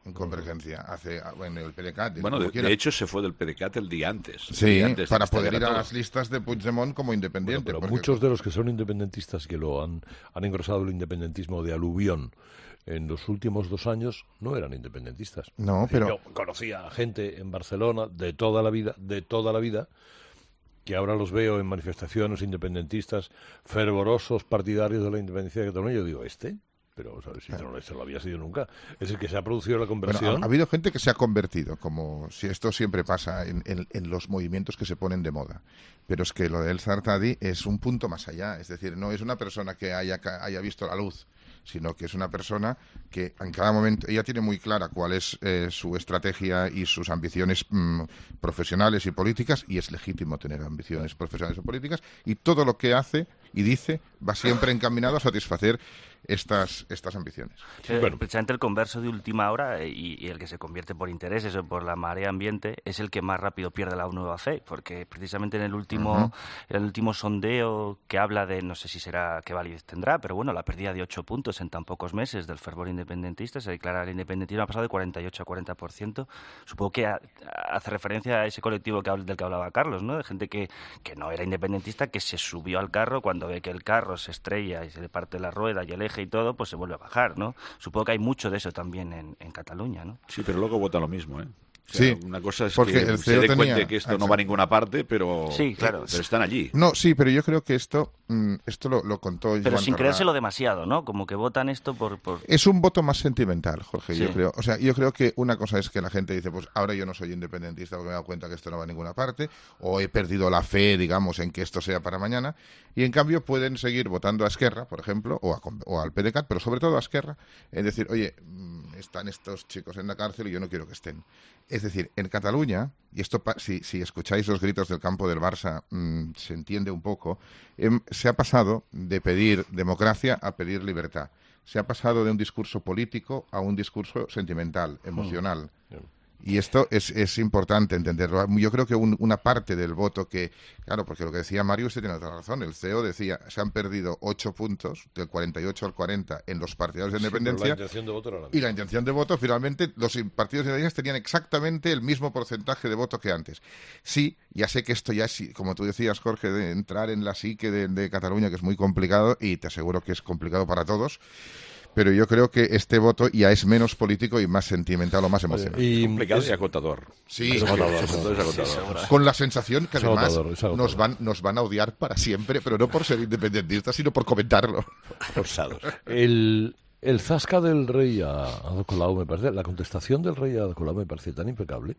Convergencia, hace bueno, el P D C A T. Bueno, de, de hecho se fue del P D C A T el día antes. Sí, día antes para de poder ir a todo. las listas de Puigdemont como independiente. Bueno, pero porque... muchos de los que son independentistas que lo han, han engrosado el independentismo de aluvión en los últimos dos años no eran independentistas. No, pero... Yo conocía a gente en Barcelona de toda la vida, de toda la vida, que ahora los veo en manifestaciones independentistas, fervorosos partidarios de la independencia de Cataluña. Yo digo, ¿este? Pero, o sea, si no, este no lo había sido nunca. Es el que se ha producido la conversión. Bueno, ha, ha habido gente que se ha convertido, como si esto siempre pasa en, en, en los movimientos que se ponen de moda. Pero es que lo de El Zartadi es un punto más allá. Es decir, no es una persona que haya, haya visto la luz, sino que es una persona que en cada momento, ella tiene muy clara cuál es eh, su estrategia y sus ambiciones mmm, profesionales y políticas, y es legítimo tener ambiciones profesionales o políticas, y todo lo que hace y dice va siempre encaminado a satisfacer estas estas ambiciones. Eh, bueno. Precisamente el converso de última hora y, y el que se convierte por intereses o por la marea ambiente es el que más rápido pierde la nueva fe, porque precisamente en el último uh-huh. el último sondeo que habla de, no sé si será qué validez tendrá, pero bueno, la pérdida de ocho puntos en tan pocos meses del fervor independentista, se declara el independentismo ha pasado de cuarenta y ocho a cuarenta por ciento. Supongo que a, a, hace referencia a ese colectivo que, del que hablaba Carlos, ¿no? De gente que, que no era independentista, que se subió al carro cuando ve que el carro se estrella y se le parte la rueda y el eje y todo, pues se vuelve a bajar, ¿no? Supongo que hay mucho de eso también en, en Cataluña, ¿no? Sí, pero luego votan lo mismo, ¿eh? O Sí, sea, una cosa es porque que el se C E O dé tenía... cuenta que esto no va a ninguna parte, pero, sí, claro. pero están allí. No, sí, pero yo creo que esto mm, esto lo, lo contó Pero Joan sin Tardà. creérselo demasiado, ¿no? Como que votan esto por... por... Es un voto más sentimental, Jorge, Sí. yo creo. O sea, yo creo que una cosa es que la gente dice, pues ahora yo no soy independentista porque me he dado cuenta que esto no va a ninguna parte, o he perdido la fe, digamos, en que esto sea para mañana, y en cambio pueden seguir votando a Esquerra, por ejemplo, o, a, o al P D C A T, pero sobre todo a Esquerra, en decir, oye, mm, están estos chicos en la cárcel y yo no quiero que estén. Es decir, en Cataluña, y esto pa- si, si escucháis los gritos del campo del Barça, mmm, se entiende un poco, em, se ha pasado de pedir democracia a pedir libertad. Se ha pasado de un discurso político a un discurso sentimental, emocional. Y esto es, es importante entenderlo. Yo creo que un, una parte del voto que... Claro, porque lo que decía Mario, usted tiene otra razón. El C E O decía, se han perdido ocho puntos, del cuarenta y ocho al cuarenta, en los partidarios de Sí, independencia. pero la intención de voto era la y misma. la intención de voto, finalmente, los partidos de independencia tenían exactamente el mismo porcentaje de voto que antes. Sí, ya sé que esto ya es, como tú decías, Jorge, de entrar en la psique de, de Cataluña, que es muy complicado, y te aseguro que es complicado para todos. Pero yo creo que este voto ya es menos político y más sentimental o más emocional. Y complicado y agotador. Sí, Es es agotador, que- sobre todo es agotador. Sí, con la sensación que Es además agotador, es agotador. nos van nos van a odiar para siempre, pero no por ser independentistas, sino por comentarlo. Forzados. El, el zasca del rey a, a Ada Colau, me parece, la contestación del rey a Ada Colau me parece tan impecable,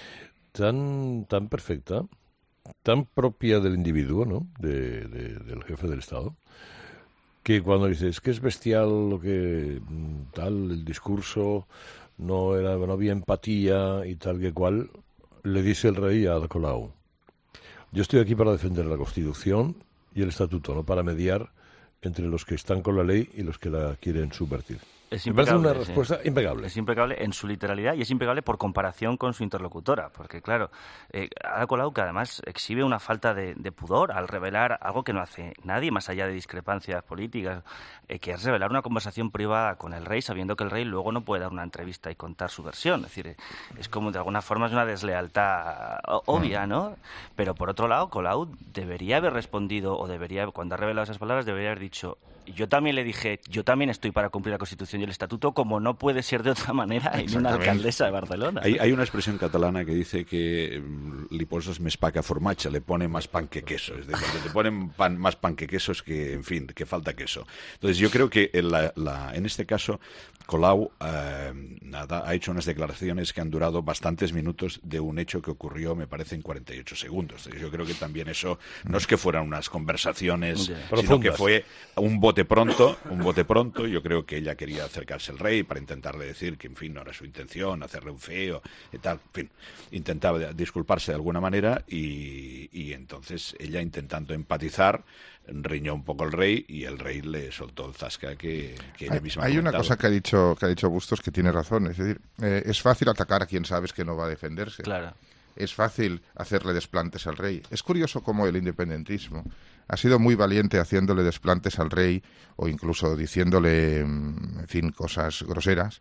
tan, tan perfecta, tan propia del individuo, ¿no? De, de- del jefe del Estado, que cuando dices que es bestial lo que mm, tal, el discurso, no era no había empatía y tal que cual, le dice el rey a Ada Colau: yo estoy aquí para defender la Constitución y el Estatuto, no para mediar entre los que están con la ley y los que la quieren subvertir. Es Me parece una impecable, sí. respuesta impecable. Es impecable en su literalidad y es impecable por comparación con su interlocutora, porque claro, eh, Ada Colau, que además exhibe una falta de, de pudor al revelar algo que no hace nadie más allá de discrepancias políticas, eh, que es revelar una conversación privada con el rey sabiendo que el rey luego no puede dar una entrevista y contar su versión. Es decir, eh, es como de alguna forma es una deslealtad o- obvia, ¿no? Pero por otro lado, Colau debería haber respondido, o debería, cuando ha revelado esas palabras, debería haber dicho: yo también le dije, yo también estoy para cumplir la Constitución y el Estatuto, como no puede ser de otra manera en una Exactamente. alcaldesa de Barcelona. Hay, hay una expresión catalana que dice que mm, li poses més pa que formatge, le pone más pan que queso. Es decir, que te ponen pan, más pan que queso es que, en fin, que falta queso. Entonces yo creo que en, la, la, en este caso Colau eh, nada, ha hecho unas declaraciones que han durado bastantes minutos de un hecho que ocurrió, me parece, en cuarenta y ocho segundos. Entonces, yo creo que también eso no es que fueran unas conversaciones, Yeah. sino Profundas. que fue un bote pronto, un bote pronto. Yo creo que ella quería acercarse al rey para intentarle decir que, en fin, no era su intención, hacerle un feo y tal. En fin, intentaba disculparse de alguna manera y, y entonces ella, intentando empatizar, riñó un poco al rey y el rey le soltó el zasca que, que ella Hay, misma ha hay una comentado. cosa que ha dicho que ha dicho Bustos que tiene razón, es decir, eh, es fácil atacar a quien sabes que no va a defenderse. Claro. Es fácil hacerle desplantes al rey. Es curioso cómo el independentismo ha sido muy valiente haciéndole desplantes al rey o incluso diciéndole, mm, en fin, cosas groseras.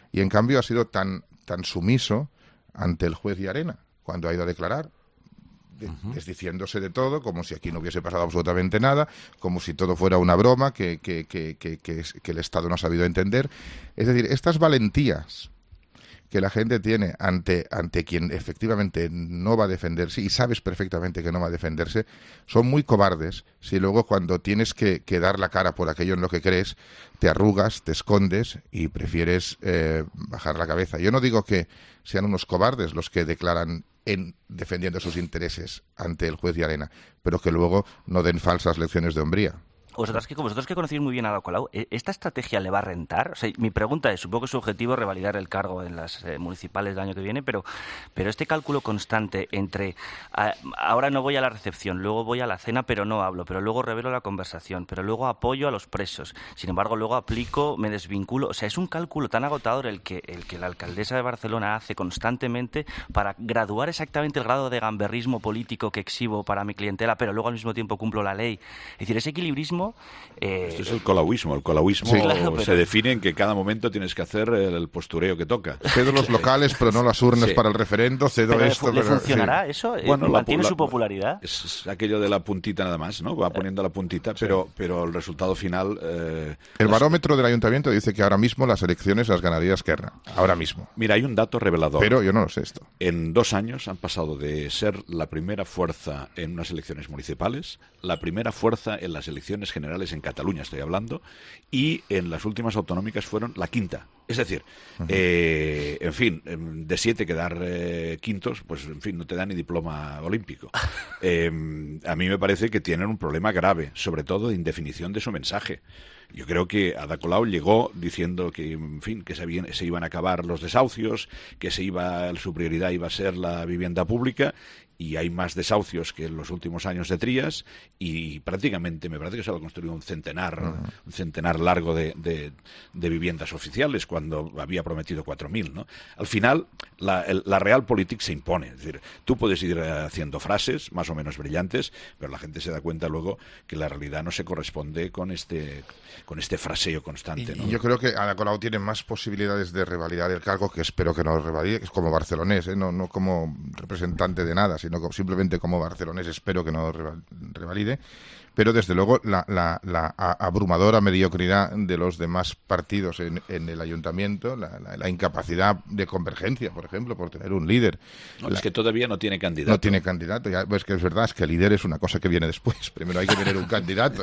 Y en cambio ha sido tan, tan sumiso ante el juez Llarena, cuando ha ido a declarar, uh-huh. desdiciéndose de todo, como si aquí no hubiese pasado absolutamente nada, como si todo fuera una broma que, que, que, que, que, que el Estado no ha sabido entender. Es decir, estas valentías que la gente tiene ante, ante quien efectivamente no va a defenderse, y sabes perfectamente que no va a defenderse, son muy cobardes si luego cuando tienes que, que dar la cara por aquello en lo que crees, te arrugas, te escondes y prefieres eh, bajar la cabeza. Yo no digo que sean unos cobardes los que declaran en defendiendo sus intereses ante el juez Llarena, pero que luego no den falsas lecciones de hombría. Vosotros que, vosotros que conocéis muy bien a Ada Colau, ¿esta estrategia le va a rentar? O sea, mi pregunta es, supongo que su objetivo es revalidar el cargo en las eh, municipales del año que viene, pero, pero este cálculo constante entre a, ahora no voy a la recepción, luego voy a la cena pero no hablo, pero luego revelo la conversación, pero luego apoyo a los presos, sin embargo luego aplico, me desvinculo, o sea, es un cálculo tan agotador el que, el que la alcaldesa de Barcelona hace constantemente para graduar exactamente el grado de gamberrismo político que exhibo para mi clientela, pero luego al mismo tiempo cumplo la ley. Es decir, ese equilibrismo Eh, Esto es el colauismo. El colauismo sí, claro, pero... se define en que cada momento tienes que hacer el postureo que toca. Cedo los locales, pero no las urnas sí. para el referendo. Cedo pero esto. ¿Le pero... funcionará sí. eso? Bueno, ¿Mantiene la, su popularidad? Es aquello de la puntita nada más, ¿no? Va poniendo la puntita, pero, sí. pero el resultado final... Eh, el las... barómetro del ayuntamiento dice que ahora mismo las elecciones las ganaría Esquerra. Ahora mismo. Mira, hay un dato revelador. Pero yo no lo sé esto. En dos años han pasado de ser la primera fuerza en unas elecciones municipales, la primera fuerza en las elecciones generales en Cataluña, estoy hablando, y en las últimas autonómicas fueron la quinta. Es decir, uh-huh. eh, en fin, de siete quedar eh, quintos, pues en fin, no te da ni diploma olímpico. Eh, a mí me parece que tienen un problema grave, sobre todo de indefinición de su mensaje. Yo creo que Ada Colau llegó diciendo que, en fin, que se, habían, se iban a acabar los desahucios, que se iba, su prioridad iba a ser la vivienda pública, y hay más desahucios que en los últimos años de Trías, y prácticamente me parece que se ha construido un centenar, uh-huh. un centenar largo de, de, de viviendas oficiales, cuando había prometido cuatro mil, ¿no? Al final, la, el, la realpolitik se impone. Es decir, tú puedes ir haciendo frases más o menos brillantes, pero la gente se da cuenta luego que la realidad no se corresponde con este, con este fraseo constante, ¿no? Y yo creo que Ada Colau tiene más posibilidades de revalidar el cargo, que espero que no revalide, es como barcelonés, ¿eh? no, no como representante de nada, sino como, simplemente como barcelonés espero que no revalide, pero desde luego la, la, la abrumadora mediocridad de los demás partidos en, en el ayuntamiento, la, la, la incapacidad de convergencia, por ejemplo, por tener un líder. No, la, es que todavía no tiene candidato. No tiene candidato, ya, pues que es verdad, es que el líder es una cosa que viene después, primero hay que tener un candidato,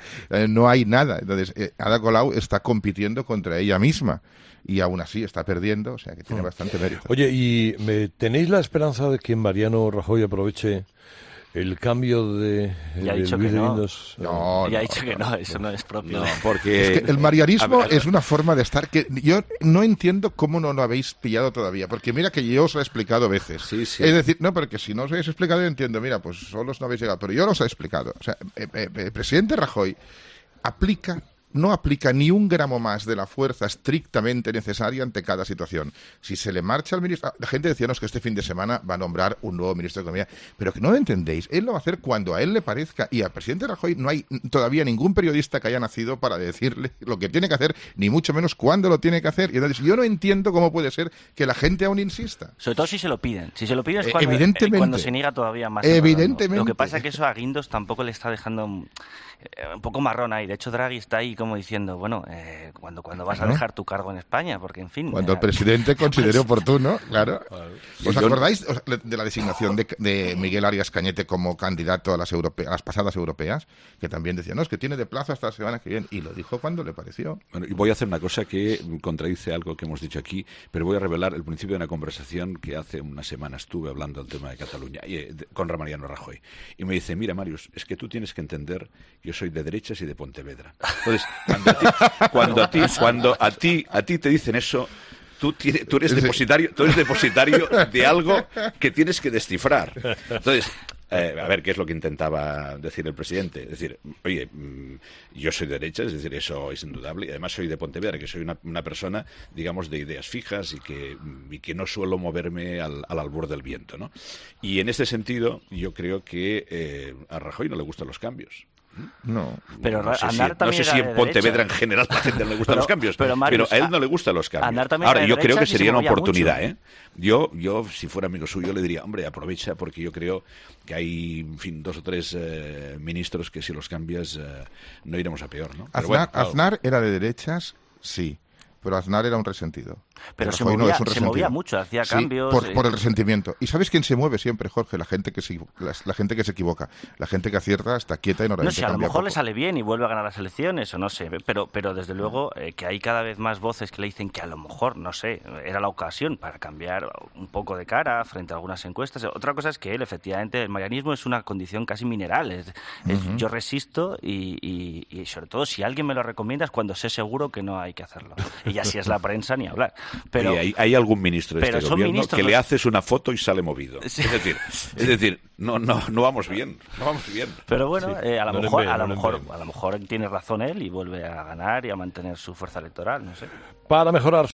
no hay nada. Entonces, eh, Ada Colau está compitiendo contra ella misma y aún así está perdiendo, o sea que tiene bastante mérito. Oye, ¿y me, tenéis la esperanza de que Mariano Rajoy aproveche el cambio de, ya de dicho Luis que de no. Guindos? No, ya ha dicho que no, eso no es propio. No, porque es que el marianismo es una forma de estar que yo no entiendo cómo no lo habéis pillado todavía, porque mira que yo os lo he explicado veces. Sí, sí. Es decir, no, porque si no os habéis explicado yo entiendo, mira, pues solos no habéis llegado, pero yo os lo he explicado. O sea, eh, eh, el presidente Rajoy aplica no aplica ni un gramo más de la fuerza estrictamente necesaria ante cada situación. Si se le marcha al ministro... La gente decía, no, es que este fin de semana va a nombrar un nuevo ministro de Economía, pero que no lo entendéis. Él lo va a hacer cuando a él le parezca, y al presidente Rajoy no hay todavía ningún periodista que haya nacido para decirle lo que tiene que hacer, ni mucho menos cuándo lo tiene que hacer. Y entonces yo no entiendo cómo puede ser que la gente aún insista. Sobre todo si se lo piden. Si se lo piden es cuando, Evidentemente. eh, cuando se niega todavía más. Evidentemente. Lo que pasa es que eso a Guindos tampoco le está dejando un, eh, un poco marrón ahí. De hecho, Draghi está ahí como diciendo, bueno, Eh, cuando, cuando vas a dejar tu cargo en España, porque en fin... Cuando eh, el presidente considere oportuno, claro. ¿Os acordáis de la designación de, de Miguel Arias Cañete como candidato a las, europe- a las pasadas europeas? Que también decía, no, es que tiene de plazo hasta la semana que viene. Y lo dijo cuando le pareció. Bueno, y voy a hacer una cosa que contradice algo que hemos dicho aquí, pero voy a revelar el principio de una conversación que hace unas semanas estuve hablando del tema de Cataluña y, eh, de, con Mariano Rajoy. Y me dice, mira, Marius, es que tú tienes que entender que yo soy de derechas y de Pontevedra. Entonces, cuando a ti, cuando a ti, cuando a ti, a ti te dicen eso, tú, tienes, tú eres depositario, tú eres depositario de algo que tienes que descifrar. Entonces, eh, a ver qué es lo que intentaba decir el presidente. Es decir, oye, yo soy de derecha, es decir, eso es indudable, y además soy de Pontevedra, que soy una, una persona, digamos, de ideas fijas y que, y que no suelo moverme al, al albur del viento, ¿no? Y en ese sentido, yo creo que eh, a Rajoy no le gustan los cambios. No. Pero no sé Aznar si, también no sé si era en de Pontevedra derecha. en general a la gente no le gustan Pero- los cambios, pero, pero, Marius, a él a- no le gustan los cambios. Aznar también Ahora, era de yo creo derechas que y se sería una movía oportunidad, mucho. ¿eh? Yo, yo, si fuera amigo suyo, le diría, hombre, aprovecha, porque yo creo que hay, en fin, dos o tres eh, ministros que si los cambias eh, no iremos a peor, ¿no? Pero Aznar, bueno, claro. Aznar era de derechas, sí, pero Aznar era un resentido. Pero Y se Rajoy no movía- es un se resentido. movía mucho, hacía Sí, cambios, Por, eh. por el resentimiento. ¿Y sabes quién se mueve siempre, Jorge? La gente que se, la, la gente que se equivoca. La gente que acierta está quieta y No normalmente sé, a lo cambia mejor poco. le sale bien y vuelve a ganar las elecciones, o no sé, pero, pero desde luego eh, que hay cada vez más voces que le dicen que a lo mejor, no sé, era la ocasión para cambiar un poco de cara frente a algunas encuestas. Otra cosa es que él, efectivamente, el marianismo es una condición casi mineral. Es, es Ujú. yo resisto y, y- y sobre todo si alguien me lo recomienda es cuando sé seguro que no hay que hacerlo. Y ya si es la prensa ni hablar. Pero Oye, hay, hay algún ministro de pero este son gobierno ministros que le los- haces una foto y sale movido. Es decir, es decir, no, no, no vamos bien, no vamos bien. Pero bueno, Sí. eh, a lo No le mejor, envíen, a lo no le mejor, envíen. a lo mejor tiene razón él y vuelve a ganar y a mantener su fuerza electoral, no sé. Para mejorar